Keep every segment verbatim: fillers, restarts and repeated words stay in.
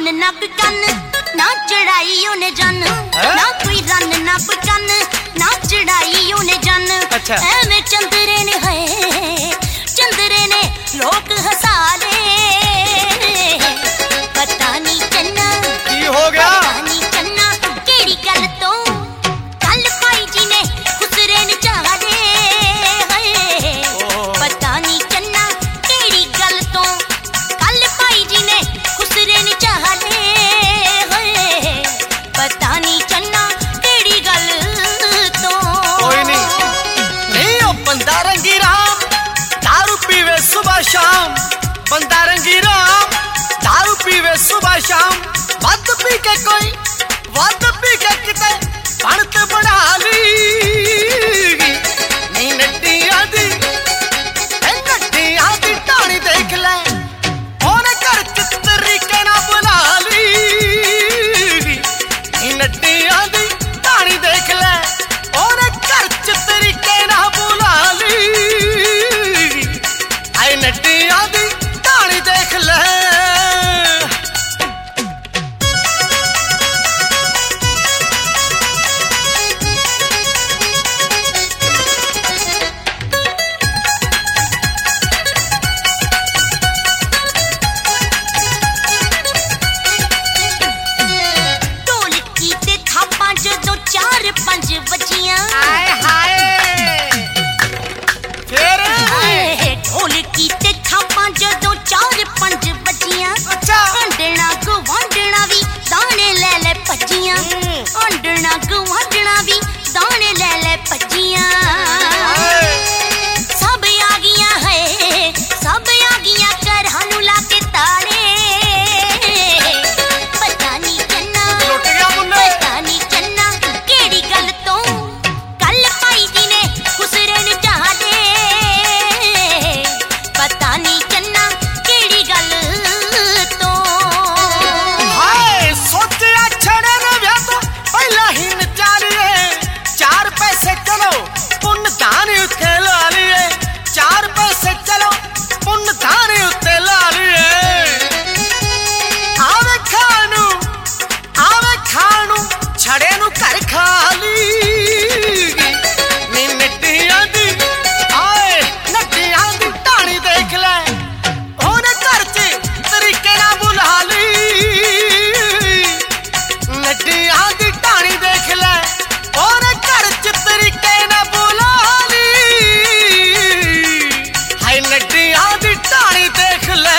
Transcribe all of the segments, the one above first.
Run ना कोई कन ना चढ़ाई उन्हें जन ना कोई रन ना कोई कन ना चढ़ाई उन्हें जन एवें चंदरे ने है चंदरे ने लोग हंसा ले पता नहीं चन्ना की हो गया पता नहीं चन्ना केड़ी गल तो कल भाई जी ने खुसरे ने चाह दे पता नहीं चन्ना केड़ी गल तो कल भाई जी ने खुसरे ने चाह दे पता नहीं चन्ना केड़ी गल तो कोई नहीं नहीं ओ बंदा रंगी राम दारू पीवे सुबह शाम बंदा रंगी राम दारू पीवे सुबह शाम वध पी के कोई वध पी के किते बनत बना ली नहीं नड्डियां दी ए नड्डियां दी टाणी देख ले ओने घर च तरीके ना बुला ली नहीं नड्डियां दी टाणी देख ले ओने घर च तरीके ना बुला ली आई नड्डियां दी टाणी देख ले पंज बजियां हाय हाय फिर ढोलकी ते थापां जदों चार पंज बजियां अच्छा आंडना गवांडना भी दाने ले ले भजियां आंडना गवांडना भी दाने ले ले भजियां सब आ गईयां है सब आ गईयां घरां नूं ला के ताले पता नहीं चन्ना लुट गया मुन्ने पता नहीं चन्ना केड़ी गल तो कल भाई जी ने खुसरे ने चाह दे पता नहीं चन्ना केड़ी गल तो हाय सोचिया छड़े ने व्याह तो पहला ही नचारिए चार पैसे चलो पुण्य दान उत्ते ला लिए चार पैसे चलो पुण्य दान उत्ते ला लिए आवे खानू आवे खानू छड़े नू घर खा ली नी नड्डियां दी आए नड्डियां दी टाणी देख ले ओने घर च तरीके ना बुला ली नड्डियां दी टाणी देख ले ओने घर च तरीके ना बुला ली हाय नड्डियां दी टाणी देख ले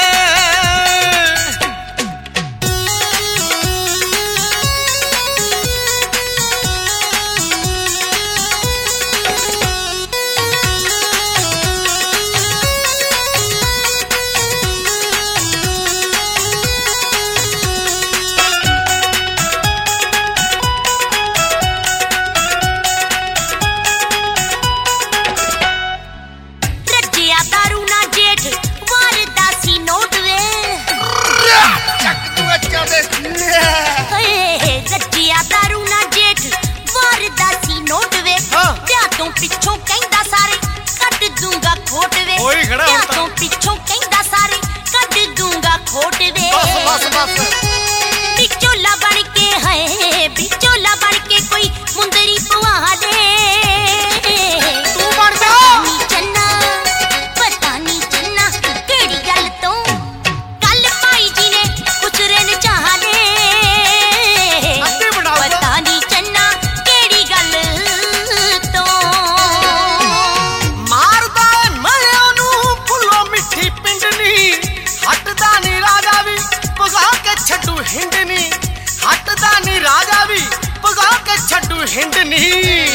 रजिया दारू ना जेठ वारदासी नोट वे ਚੱਕ ਤੂੰ ਅੱਛਾ ਦੇ हए रजिया दारू ना जेठ वारदासी नोट वे हाँ। ब्याह तो पिछों कहंदा सारे कट दूंगा खोट वे ओए खड़ा ब्याह होता। तो पिछों कहंदा सारे कट दूंगा खोट वे बस बस बस बिचोला बन के है बिचोला बन के कोई मुंदरी पवा दे तू बन जा पता नहीं चन्ना पता नहीं चन्ना केड़ी गल तो कल भाई जी ने खुसरे ने चाह दे ਅੱਧੇ ਬਣਾਊਗਾ पता नहीं चन्ना केड़ी गल तो ਮਾਰਦਾ ਮਲਿਆਂ ਨੂੰ ਫੁੱਲੋਂ ਮਿੱਠੀ ਪਿੰਡਨੀ ਹੱਟਦਾ ਨੀ ਰਾਜਾ ਵੀ ਭਗਾ ਕੇ ਛੱਡੂ ਹਿੰਡਨੀ ਹੱਟਦਾ ਨੀ ਰਾਜਾ ਵੀ ਭਗਾ ਕੇ ਛੱਡੂ ਹਿੰਡਨੀ